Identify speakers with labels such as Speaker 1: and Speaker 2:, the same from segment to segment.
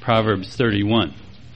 Speaker 1: Proverbs 31.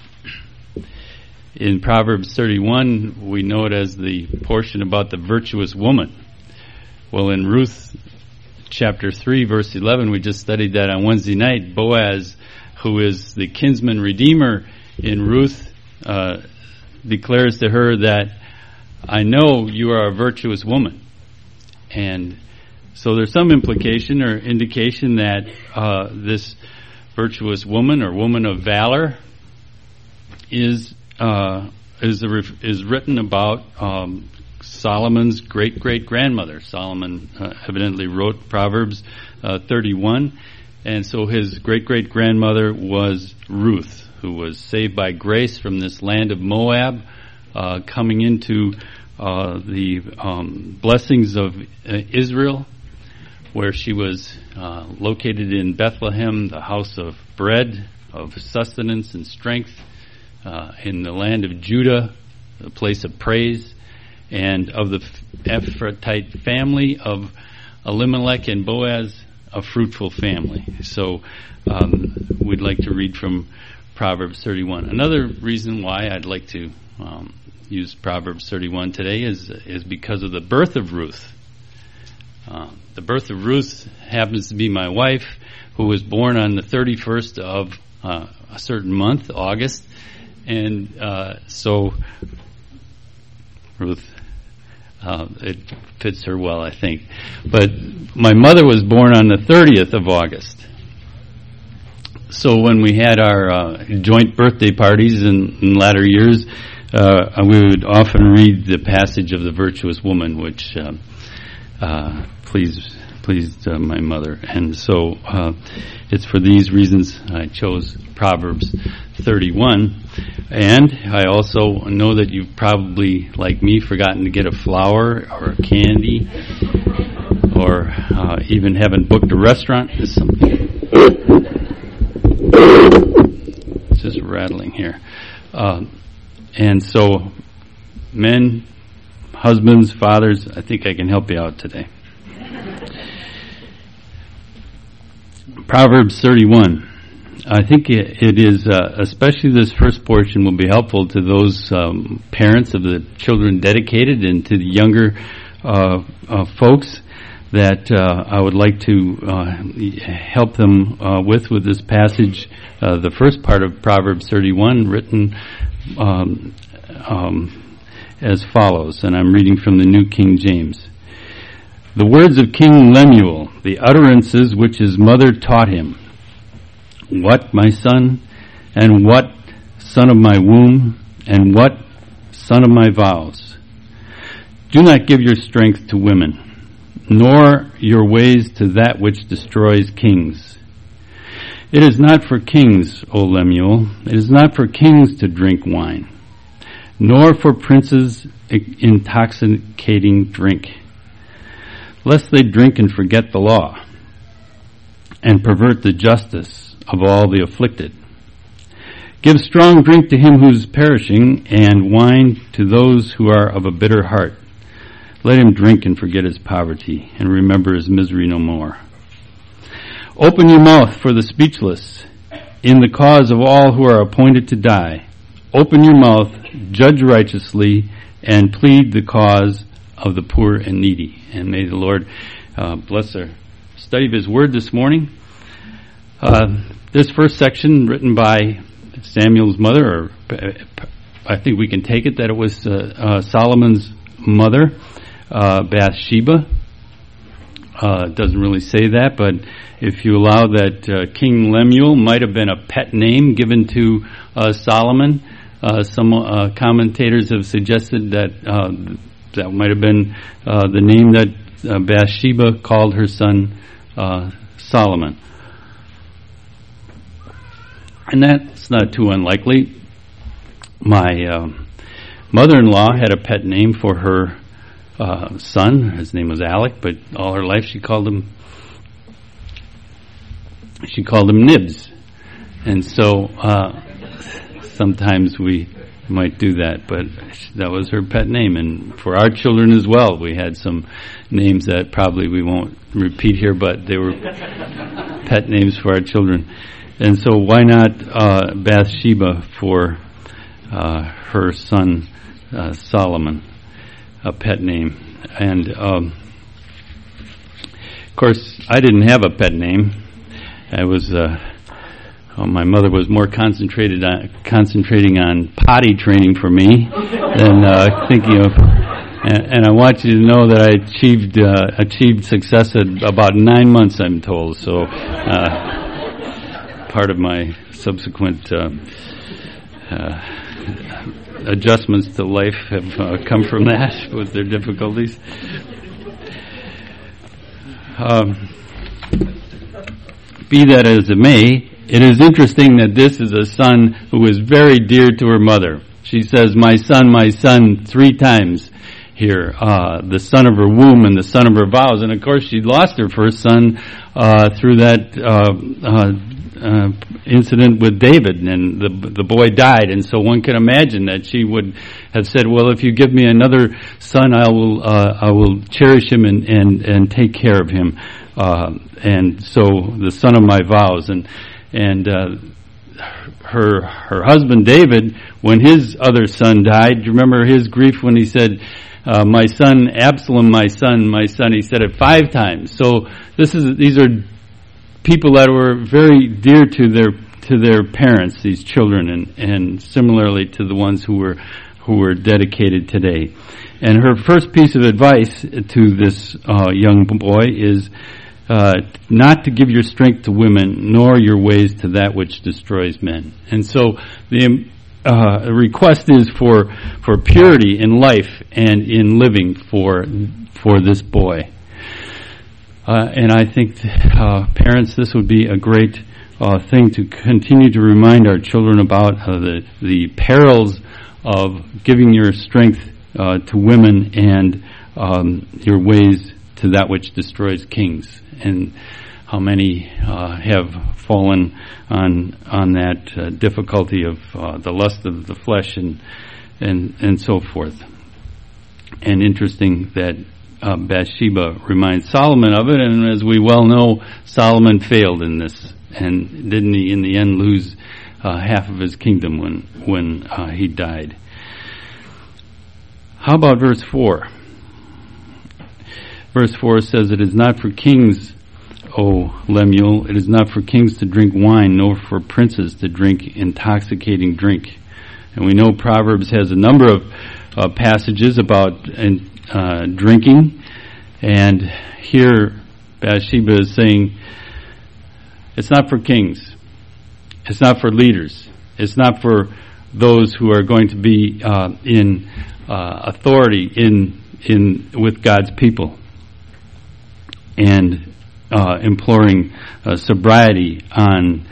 Speaker 1: In Proverbs 31, we know it as the portion about the virtuous woman. Well, in Ruth chapter 3, verse 11, we just studied that on Wednesday night. Boaz, who is the kinsman redeemer in Ruth, declares to her that, I know you are a virtuous woman. And so there's some implication or indication that this virtuous woman or woman of valor is written about Solomon's great-great-grandmother. Solomon evidently wrote Proverbs 31, and so his great-great-grandmother was Ruth, who was saved by grace from this land of Moab, coming into the blessings of Israel, where she was located in Bethlehem, the house of bread, of sustenance and strength, in the land of Judah, the place of praise, and of the Ephrathite family of Elimelech and Boaz, a fruitful family. So we'd like to read from Proverbs 31. Another reason why I'd like to use Proverbs 31 today is because of the birth of Ruth. The birth of Ruth happens to be my wife, who was born on the 31st of a certain month, August. And so Ruth, it fits her well, I think. But my mother was born on the 30th of August. So when we had our joint birthday parties in latter years, we would often read the passage of the virtuous woman, which pleased my mother. And so it's for these reasons I chose Proverbs 31. And I also know that you've probably, like me, forgotten to get a flower or a candy, or even haven't booked a restaurant. It's just rattling here. And so, men, husbands, fathers, I think I can help you out today. Proverbs 31. I think it is, especially this first portion, will be helpful to those parents of the children dedicated and to the younger folks that I would like to help them with this passage. The first part of Proverbs 31, written as follows, and I'm reading from the New King James. The words of King Lemuel, the utterances which his mother taught him. What, my son, and what, son of my womb, and what, son of my vows? Do not give your strength to women, nor your ways to that which destroys kings. It is not for kings, O Lemuel, it is not for kings to drink wine, nor for princes intoxicating drink, lest they drink and forget the law, and pervert the justice of all the afflicted. Give strong drink to him who is perishing, and wine to those who are of a bitter heart. Let him drink and forget his poverty, and remember his misery no more. Open your mouth for the speechless, in the cause of all who are appointed to die. Open your mouth, judge righteously, and plead the cause of the poor and needy. And may the Lord bless our study of his word this morning. This first section, written by Samuel's mother, or I think we can take it that it was Solomon's mother, Bathsheba. It doesn't really say that, but if you allow that King Lemuel might have been a pet name given to Solomon, some commentators have suggested that that might have been the name that Bathsheba called her son Solomon. And that's not too unlikely. My mother-in-law had a pet name for her son. His name was Alec, but all her life she called him Nibs. And so sometimes we might do that, but that was her pet name. And for our children as well, we had some names that probably we won't repeat here, but they were pet names for our children And so why not Bathsheba for her son Solomon, a pet name? And of course, I didn't have a pet name. I was my mother was more concentrating on potty training for me than thinking of. And I want you to know that I achieved success at about 9 months, I'm told. So part of my subsequent adjustments to life have come from that with their difficulties. Be that as it may, it is interesting that this is a son who is very dear to her mother. She says, my son, 3 times here. The son of her womb and the son of her vows. And of course she lost her first son through that incident with David, and the boy died. And so one can imagine that she would have said, well, if you give me another son, I will cherish him and take care of him. And so the son of my vows. And her husband David, when his other son died, do you remember his grief when he said, my son Absalom, my son, he said it 5 times. So these are people that were very dear to their parents, these children, and similarly to the ones who were dedicated today. And her first piece of advice to this young boy is not to give your strength to women, nor your ways to that which destroys men. And so the request is for purity in life and in living for this boy. And I think, parents, this would be a great thing to continue to remind our children about the perils of giving your strength to women and your ways to that which destroys kings, and how many have fallen on that difficulty of the lust of the flesh and so forth. And interesting that Bathsheba reminds Solomon of it, and as we well know, Solomon failed in this, and didn't he in the end lose half of his kingdom when he died? How about verse 4? Verse 4 says, it is not for kings, O Lemuel, it is not for kings to drink wine, nor for princes to drink intoxicating drink. And we know Proverbs has a number of passages about drinking, and here Bathsheba is saying, it's not for kings, it's not for leaders, it's not for those who are going to be in authority in with God's people, and imploring sobriety on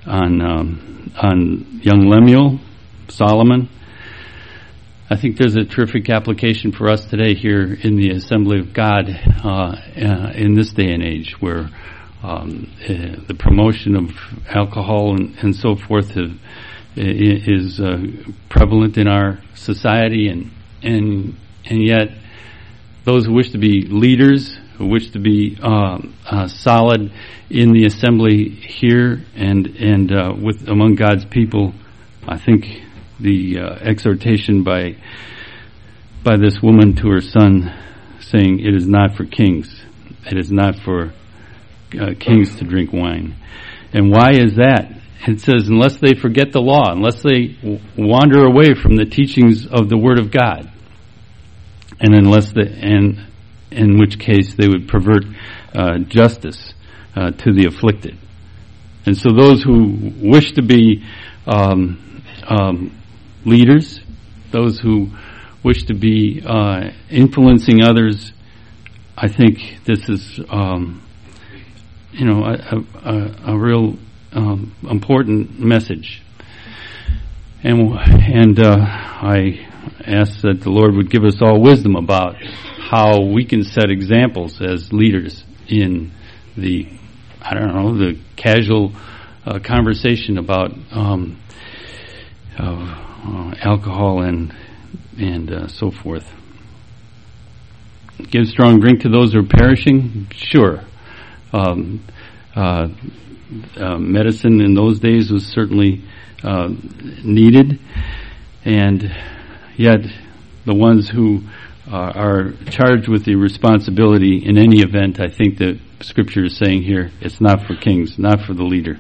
Speaker 1: young Lemuel, Solomon. I think there's a terrific application for us today here in the Assembly of God in this day and age, where the promotion of alcohol and so forth is prevalent in our society, and yet those who wish to be leaders, who wish to be solid in the assembly here and with among God's people, I think the exhortation by this woman to her son, saying, it is not for kings, it is not for kings to drink wine. And why is that? It says, unless they forget the law, unless they wander away from the teachings of the Word of God, and in which case they would pervert justice to the afflicted. And so those who wish to be leaders, those who wish to be influencing others, I think this is a real important message. And I ask that the Lord would give us all wisdom about how we can set examples as leaders in the casual conversation about alcohol and so forth. Give strong drink to those who are perishing? Sure. medicine in those days was certainly needed, and yet the ones who are charged with the responsibility in any event, I think that Scripture is saying here, it's not for kings, not for the leader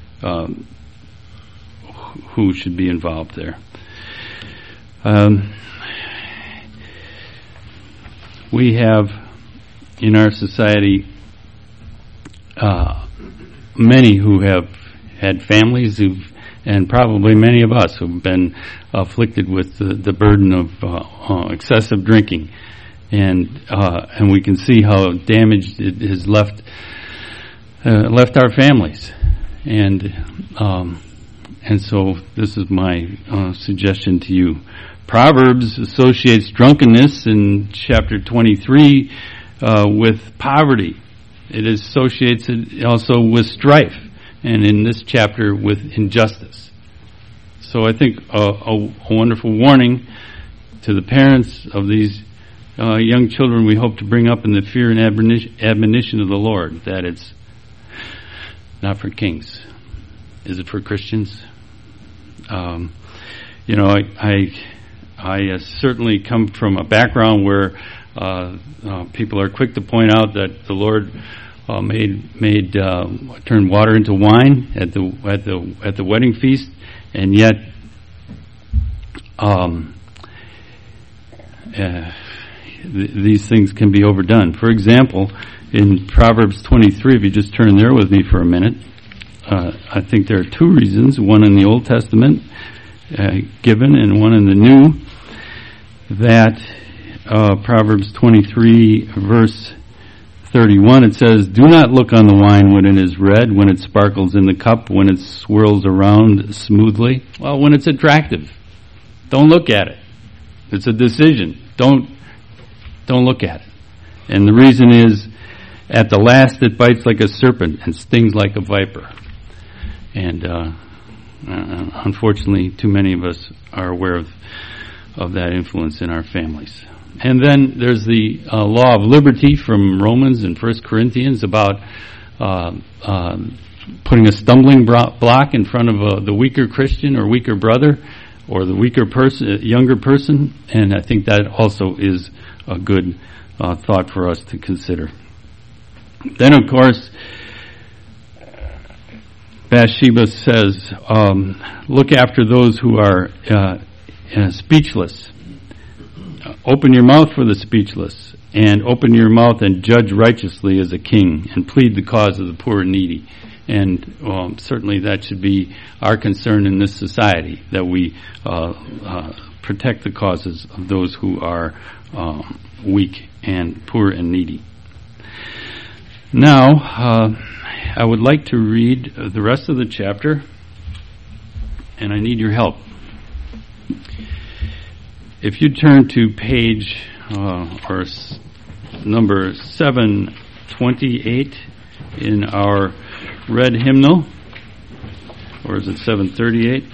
Speaker 1: who should be involved there. We have in our society many who have had families and probably many of us who've been afflicted with the burden of excessive drinking, and we can see how damaged it has left our families, and so this is my suggestion to you. Proverbs associates drunkenness in chapter 23 with poverty. It associates it also with strife, and in this chapter with injustice. So I think a wonderful warning to the parents of these young children we hope to bring up in the fear and admonition of the Lord, that it's not for kings. Is it for Christians? I certainly come from a background where people are quick to point out that the Lord turned water into wine at the wedding feast, and yet these things can be overdone. For example, in Proverbs 23, if you just turn there with me for a minute, I think there are two reasons, one in the Old Testament given and one in the New, that Proverbs 23 verse 31, it says, "Do not look on the wine when it is red, when it sparkles in the cup, when it swirls around smoothly." Well, when it's attractive, don't look at it. It's a decision. Don't look at it. And the reason is, at the last it bites like a serpent and stings like a viper. And unfortunately, too many of us are aware of that influence in our families. And then there's the law of liberty from Romans and 1 Corinthians about putting a stumbling block in front of the weaker Christian or weaker brother or the weaker person, younger person. And I think that also is a good thought for us to consider. Then, of course, Bathsheba says, look after those who are speechless. Open your mouth for the speechless, and open your mouth and judge righteously as a king, and plead the cause of the poor and needy. And certainly that should be our concern in this society, that we protect the causes of those who are weak and poor and needy. Now, I would like to read the rest of the chapter, and I need your help. If you turn to page number 728 in our red hymnal, or is it 738?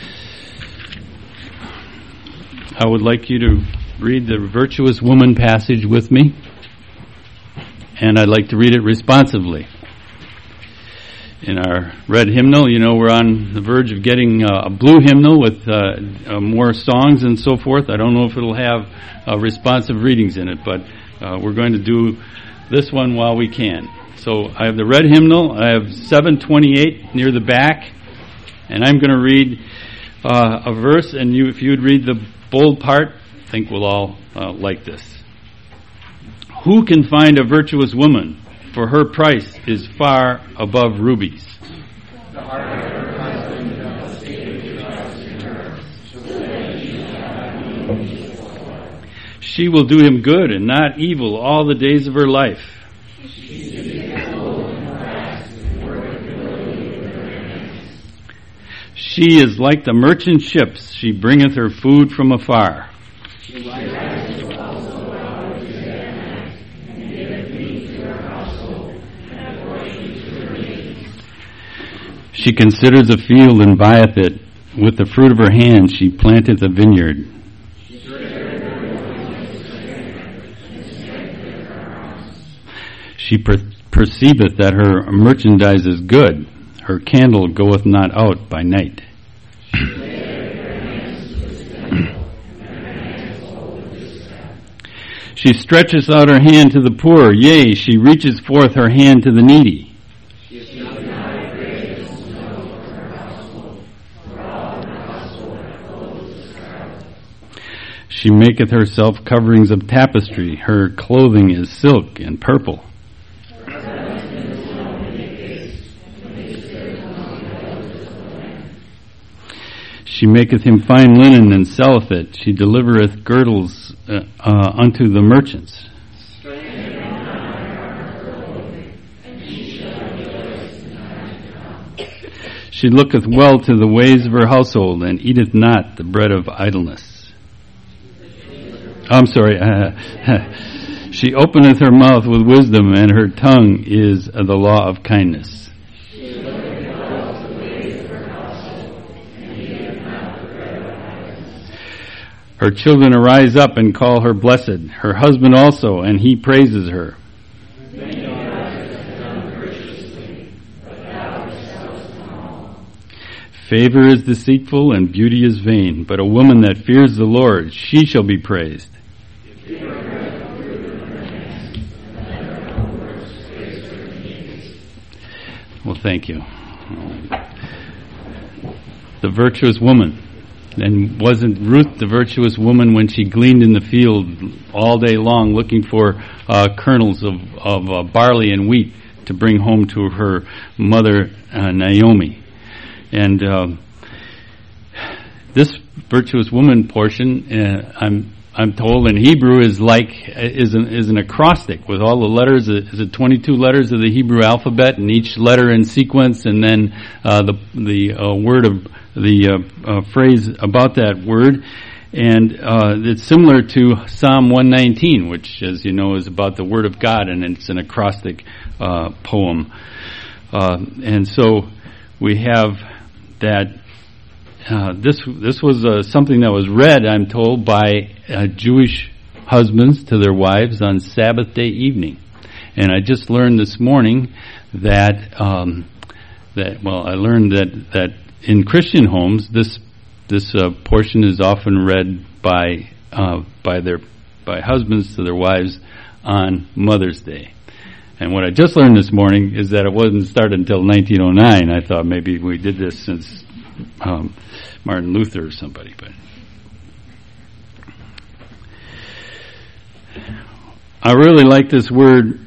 Speaker 1: I would like you to read the virtuous woman passage with me, and I'd like to read it responsively. In our red hymnal, we're on the verge of getting a blue hymnal with more songs and so forth. I don't know if it'll have responsive readings in it, but we're going to do this one while we can. So I have the red hymnal. I have 728 near the back, and I'm going to read a verse, and if you would read the bold part, I think we'll all like this. Who can find a virtuous woman? For her price is far above rubies. The heart of her husband doth safely trust in her, so that he shall not be before. She will do him good and not evil all the days of her life. She is full and fast and worketh diligently with her hands. She is like the merchant ships, she bringeth her food from afar. She rises also out of his night, and giveth meat to her household, and a portion to her maidens. She considers a field and buyeth it. With the fruit of her hand she planteth a vineyard. She perceiveth that her merchandise is good. Her candle goeth not out by night. She stretcheth out her hand to the poor, yea, she reaches forth her hand to the needy. She maketh herself coverings of tapestry, her clothing is silk and purple. She maketh him fine linen and selleth it. She delivereth girdles unto the merchants. She looketh well to the ways of her household, and eateth not the bread of idleness. She openeth her mouth with wisdom, and her tongue is the law of kindness. Her children arise up and call her blessed, her husband also, and he praises her. Favor is deceitful and beauty is vain, but a woman that fears the Lord, she shall be praised. Well, thank you. The virtuous woman. And wasn't Ruth the virtuous woman when she gleaned in the field all day long looking for kernels of barley and wheat to bring home to her mother Naomi? And this virtuous woman portion, I'm told in Hebrew, is an acrostic with all the letters. Is it 22 letters of the Hebrew alphabet, and each letter in sequence, and then the word of the phrase about that word. And it's similar to Psalm 119, which, as you know, is about the Word of God, and it's an acrostic poem. And so we have that. This was something that was read, I'm told, by Jewish husbands to their wives on Sabbath day evening. And I just learned this morning that in Christian homes, this portion is often read by husbands to their wives on Mother's Day. And what I just learned this morning is that it wasn't started until 1909. I thought maybe we did this since Martin Luther or somebody, but I really like this word.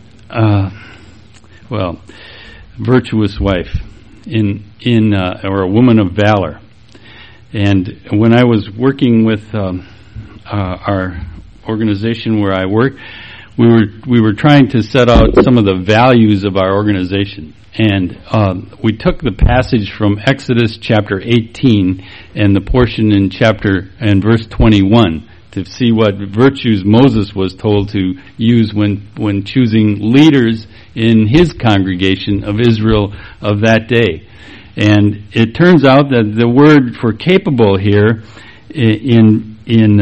Speaker 1: Virtuous wife. Or a woman of valor. And when I was working with our organization where I work, we were trying to set out some of the values of our organization. And we took the passage from Exodus chapter 18 and the portion in verse 21 to see what virtues Moses was told to use when choosing leaders in his congregation of Israel of that day. And it turns out that the word for capable here in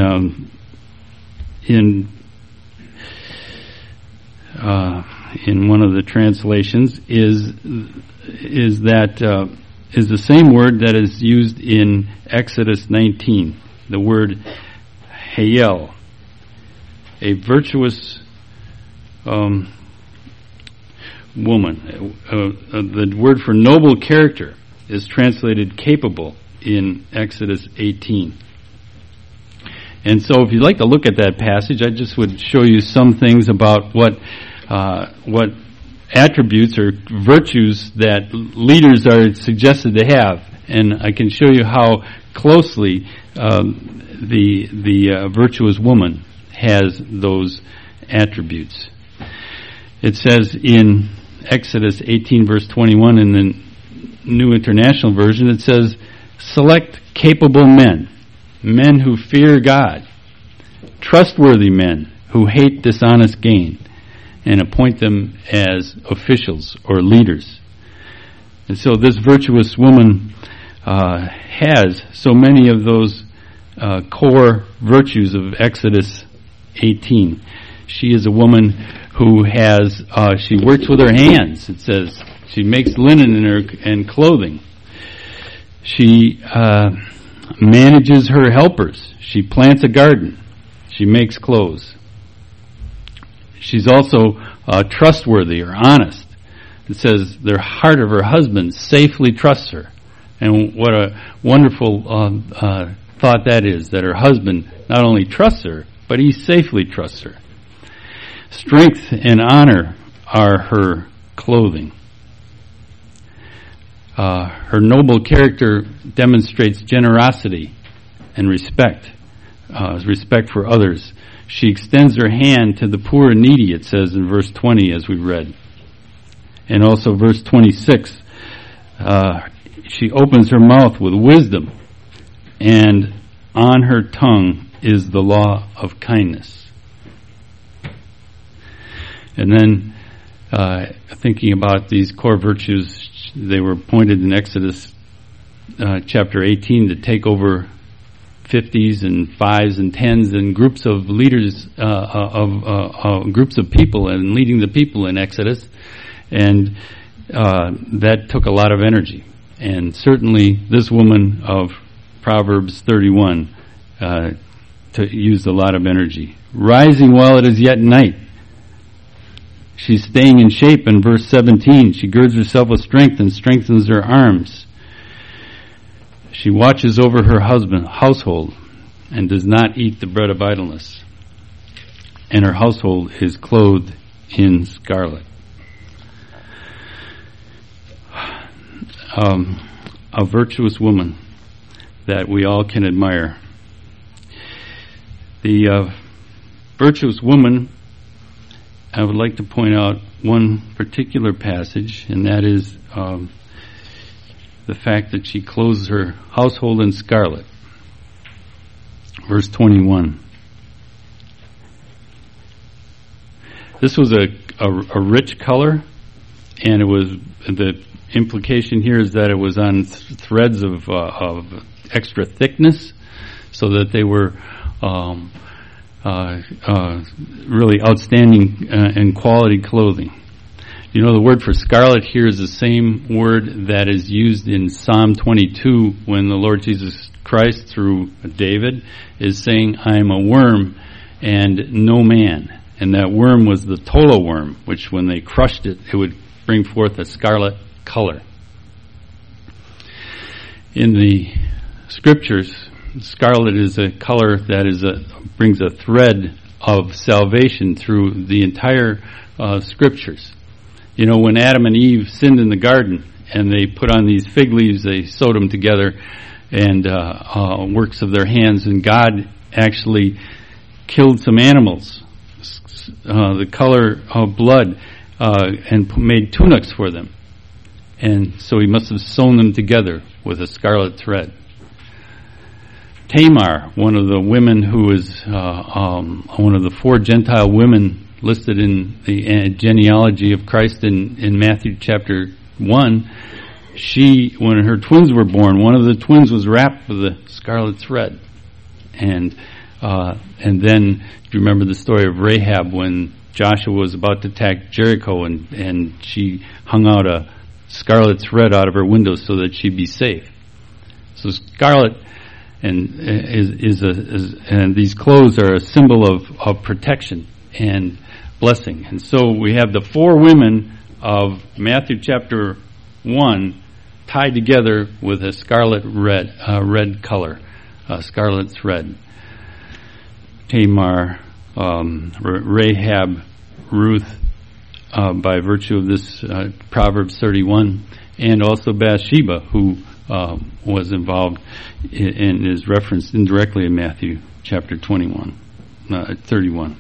Speaker 1: one of the translations is the same word that is used in Exodus 19. The word Hayel, a virtuous woman. The word for noble character is translated capable in Exodus 18. And so if you'd like to look at that passage, I just would show you some things about what attributes or virtues that leaders are suggested to have. And I can show you how closely the virtuous woman has those attributes. It says in Exodus 18 verse 21 in the New International Version, it says, select capable men who fear God, trustworthy men who hate dishonest gain, and appoint them as officials or leaders. And so this virtuous woman has so many of those core virtues of Exodus 18. She is a woman who she works with her hands. It says She makes linen in her and clothing. She manages her helpers. She plants a garden. She makes clothes. She's also trustworthy or honest. It says the heart of her husband safely trusts her. And what a wonderful thought that is, that her husband not only trusts her, but he safely trusts her. Strength and honor are her clothing. Her noble character demonstrates generosity and respect for others. She extends her hand to the poor and needy, it says in verse 20 as we read. And also verse 26, she opens her mouth with wisdom, and on her tongue is the law of kindness. And then thinking about these core virtues, they were appointed in Exodus chapter 18 to take over 50s and 5s and 10s and groups of leaders, groups of people, and leading the people in Exodus. And that took a lot of energy. And certainly this woman of Proverbs 31 used a lot of energy. Rising while it is yet night. She's staying in shape in verse 17. She girds herself with strength and strengthens her arms. She watches over her household and does not eat the bread of idleness. And her household is clothed in scarlet. A virtuous woman that we all can admire. The virtuous woman, I would like to point out one particular passage, and that is the fact that she clothes her household in scarlet. Verse 21. This was a rich color, and it was, the implication here is that it was on threads of extra thickness, so that they were really outstanding and quality clothing. You know, the word for scarlet here is the same word that is used in Psalm 22 when the Lord Jesus Christ, through David, is saying, I am a worm and no man. And that worm was the tola worm, which when they crushed it, it would bring forth a scarlet color. In the scriptures, scarlet is a color that brings a thread of salvation through the entire scriptures. You know, when Adam and Eve sinned in the garden and they put on these fig leaves, they sewed them together and works of their hands, and God actually killed some animals, the color of blood, and made tunics for them. And so he must have sewn them together with a scarlet thread. Tamar, one of the women who is one of the 4 Gentile women listed in the genealogy of Christ in Matthew chapter 1, she, when her twins were born, one of the twins was wrapped with a scarlet thread. And then, do you remember the story of Rahab when Joshua was about to attack Jericho, and she hung out a scarlet thread out of her window so that she'd be safe. So scarlet and these clothes are a symbol of protection and blessing. And so we have the 4 women of Matthew chapter 1 tied together with a scarlet red color, scarlet thread. Tamar, Rahab, Ruth, by virtue of this Proverbs 31, and also Bathsheba, who was involved and is referenced indirectly in Matthew chapter 31.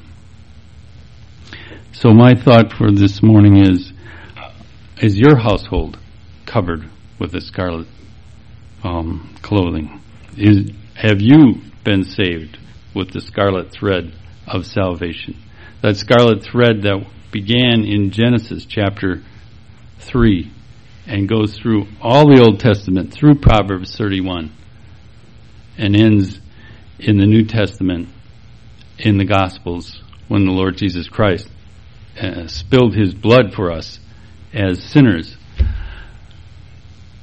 Speaker 1: So my thought for this morning is your household covered with the scarlet clothing? Have you been saved with the scarlet thread of salvation? That scarlet thread that began in Genesis chapter 3 and goes through all the Old Testament, through Proverbs 31, and ends in the New Testament, in the Gospels, when the Lord Jesus Christ spilled his blood for us as sinners,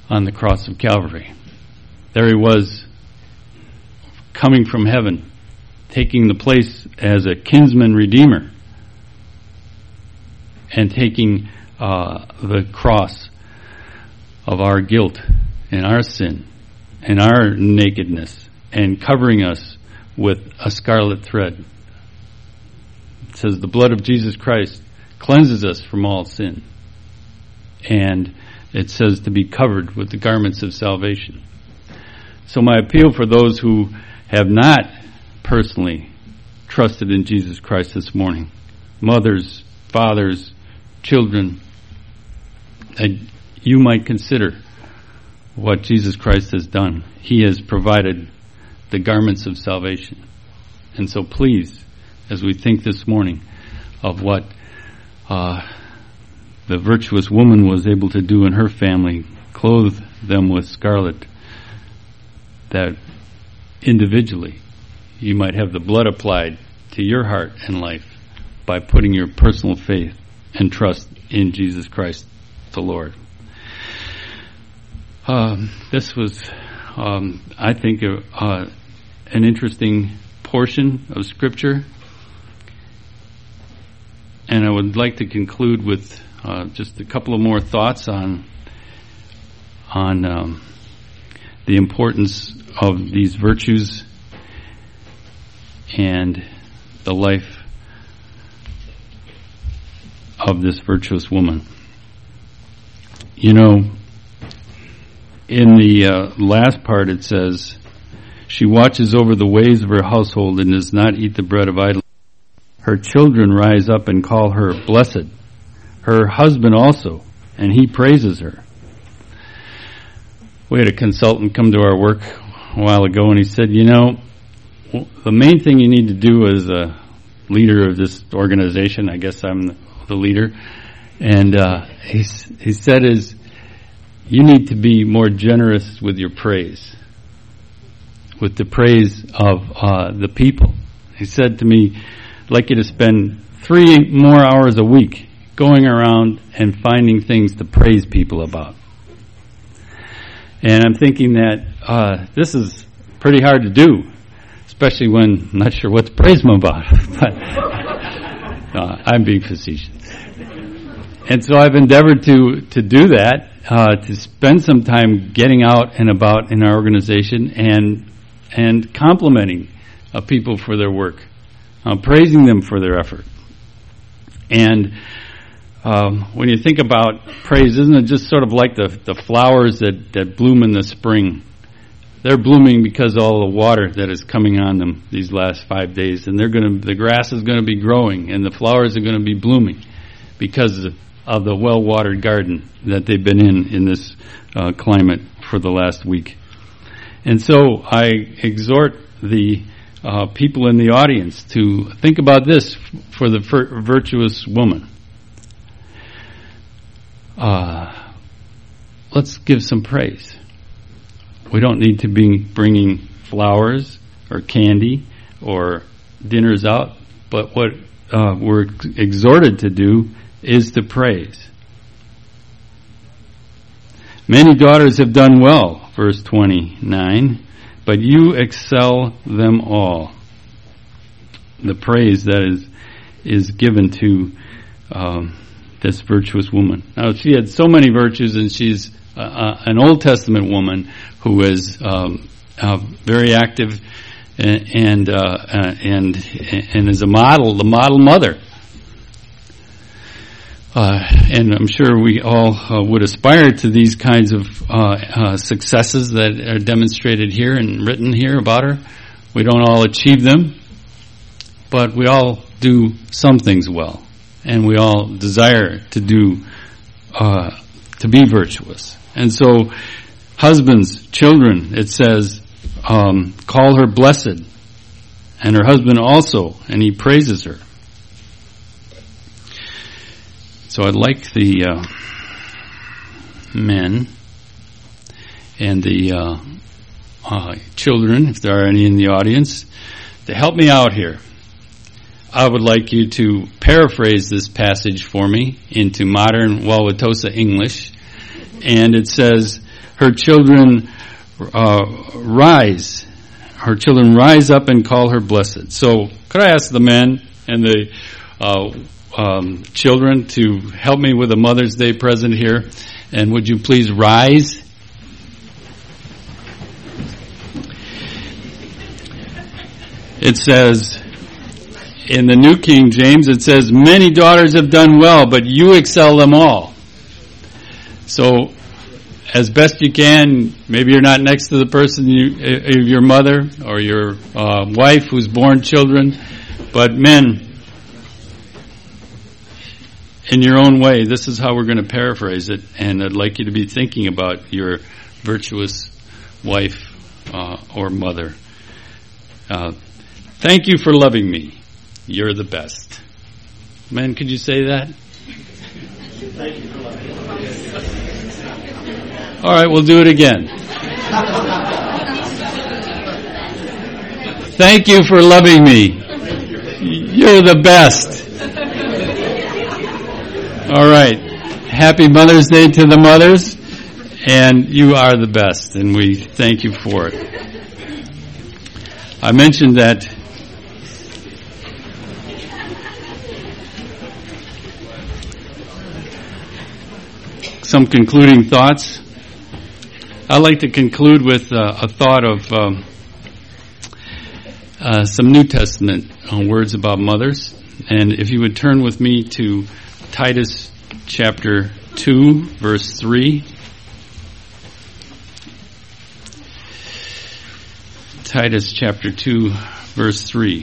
Speaker 1: on the cross of Calvary. There he was, coming from heaven, taking the place as a kinsman redeemer, and taking the cross of our guilt and our sin and our nakedness, and covering us with a scarlet thread. It says the blood of Jesus Christ cleanses us from all sin. And it says to be covered with the garments of salvation. So my appeal for those who have not personally trusted in Jesus Christ this morning, mothers, fathers, children, that you might consider what Jesus Christ has done. He has provided the garments of salvation. And so please, as we think this morning of what the virtuous woman was able to do in her family, clothe them with scarlet, that individually you might have the blood applied to your heart and life by putting your personal faith and trust in Jesus Christ the Lord. This was, I think, an interesting portion of Scripture, and I would like to conclude with just a couple of more thoughts on the importance of these virtues and the life of this virtuous woman. You know, in the last part it says, she watches over the ways of her household and does not eat the bread of idleness. Her children rise up and call her blessed. Her husband also, and he praises her. We had a consultant come to our work a while ago, and he said, you know, the main thing you need to do as a leader of this organization, I guess I'm the leader, and he said is, you need to be more generous with your praise, with the praise of the people. He said to me, I'd like you to spend 3 more hours a week going around and finding things to praise people about. And I'm thinking that this is pretty hard to do, especially when I'm not sure what to praise them about. But I'm being facetious. And so I've endeavored to do that, to spend some time getting out and about in our organization and complimenting people for their work, praising them for their effort. And when you think about praise, isn't it just sort of like the flowers that bloom in the spring? They're blooming because of all the water that is coming on them these last 5 days, and the grass is going to be growing, and the flowers are going to be blooming because of the well-watered garden that they've been in this climate for the last week. And so I exhort the people in the audience to think about this for the virtuous woman. Let's give some praise. We don't need to be bringing flowers or candy or dinners out, but what we're exhorted to do is to praise. Many daughters have done well, verse 29, but you excel them all. The praise that is given to this virtuous woman. Now, she had so many virtues, and she's an Old Testament woman who is very active and is a model, the model mother. And I'm sure we all would aspire to these kinds of successes that are demonstrated here and written here about her. We don't all achieve them, but we all do some things well, and we all desire to do to be virtuous. And so, husbands, children, it says, call her blessed, and her husband also, and he praises her. So I'd like the men and the children, if there are any in the audience, to help me out here. I would like you to paraphrase this passage for me into modern Wauwatosa English. And it says, her children rise. Her children rise up and call her blessed. So could I ask the men and the children to help me with a Mother's Day present here? And would you please rise? It says, in the New King James, it says, many daughters have done well, but you excel them all. So, as best you can, maybe you're not next to the person, your mother or your wife who's born children, but men, in your own way, this is how we're going to paraphrase it, and I'd like you to be thinking about your virtuous wife or mother. Thank you for loving me. You're the best. Men, could you say that?
Speaker 2: Thank you for loving me.
Speaker 1: All right, we'll do it again. Thank you for loving me. You're the best. All right. Happy Mother's Day to the mothers, and you are the best, and we thank you for it. I mentioned that some concluding thoughts. I'd like to conclude with a thought of some New Testament words about mothers. And if you would turn with me to Titus chapter 2, verse 3. Titus chapter 2, verse 3.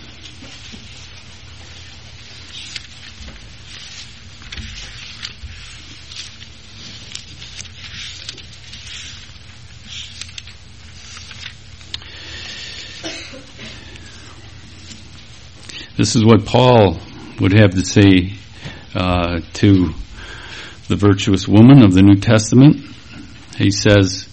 Speaker 1: This is what Paul would have to say to the virtuous woman of the New Testament. He says,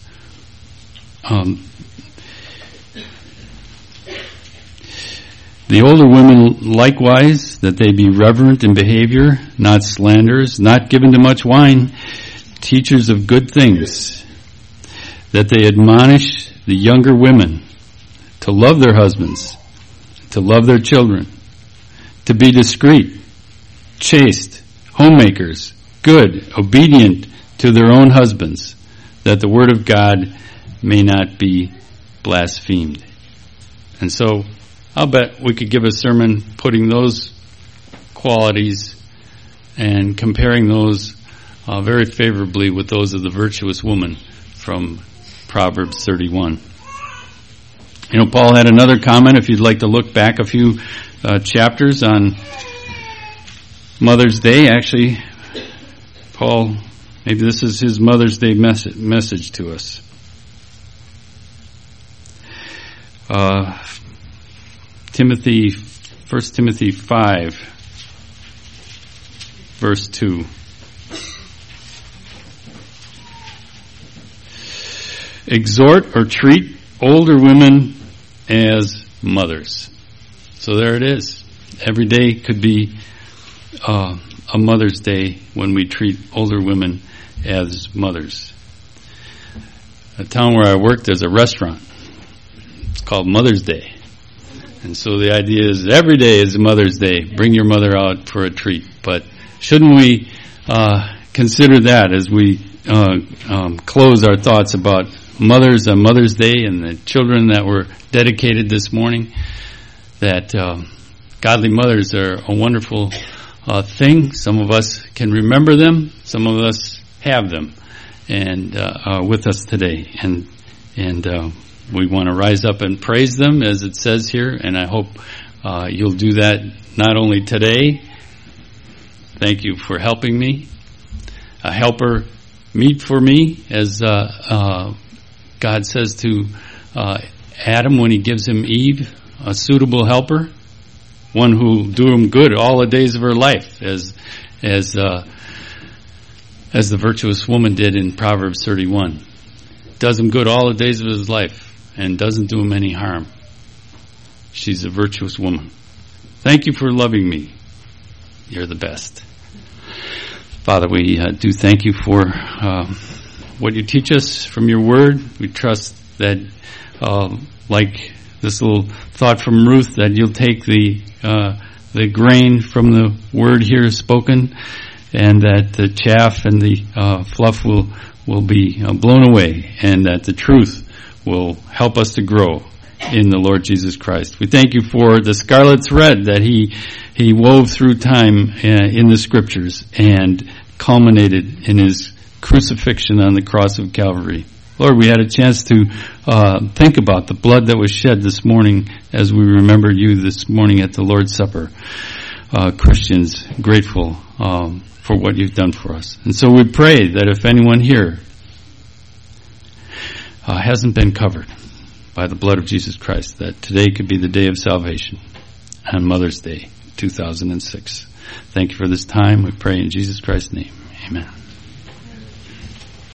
Speaker 1: the older women likewise, that they be reverent in behavior, not slanderers, not given to much wine, teachers of good things, that they admonish the younger women to love their husbands, to love their children, to be discreet, chaste, homemakers, good, obedient to their own husbands, that the word of God may not be blasphemed. And so, I'll bet we could give a sermon putting those qualities and comparing those very favorably with those of the virtuous woman from Proverbs 31. You know, Paul had another comment, if you'd like to look back a few chapters on Mother's Day. Actually, Paul, maybe this is his Mother's Day message to us. 1 Timothy 5, verse 2. Exhort or treat older women as mothers. So there it is. Every day could be a Mother's Day when we treat older women as mothers. A town where I worked, there's a restaurant. It's called Mother's Day. And so the idea is every day is Mother's Day. Bring your mother out for a treat. But shouldn't we consider that as we close our thoughts about mothers on Mother's Day and the children that were dedicated this morning? That godly mothers are a wonderful thing. Some of us can remember them. Some of us have them and with us today. And we want to rise up and praise them, as it says here, and I hope you'll do that not only today. Thank you for helping me. A helper meet for me, as God says to Adam when he gives him Eve, a suitable helper, one who will do him good all the days of her life, as the virtuous woman did in Proverbs 31. Does him good all the days of his life, and doesn't do him any harm. She's a virtuous woman. Thank you for loving me. You're the best. Father, we do thank you for what you teach us from your word. We trust that, like this little thought from Ruth, that you'll take the grain from the word here spoken, and that the chaff and the fluff will be blown away, and that the truth will help us to grow in the Lord Jesus Christ. We thank you for the scarlet thread that he wove through time in the scriptures and culminated in his crucifixion on the cross of Calvary. Lord, we had a chance to think about the blood that was shed this morning as we remembered you this morning at the Lord's Supper. Christians, grateful for what you've done for us. And so we pray that if anyone here hasn't been covered by the blood of Jesus Christ, that today could be the day of salvation on Mother's Day 2006. Thank you for this time. We pray in Jesus Christ's name. Amen.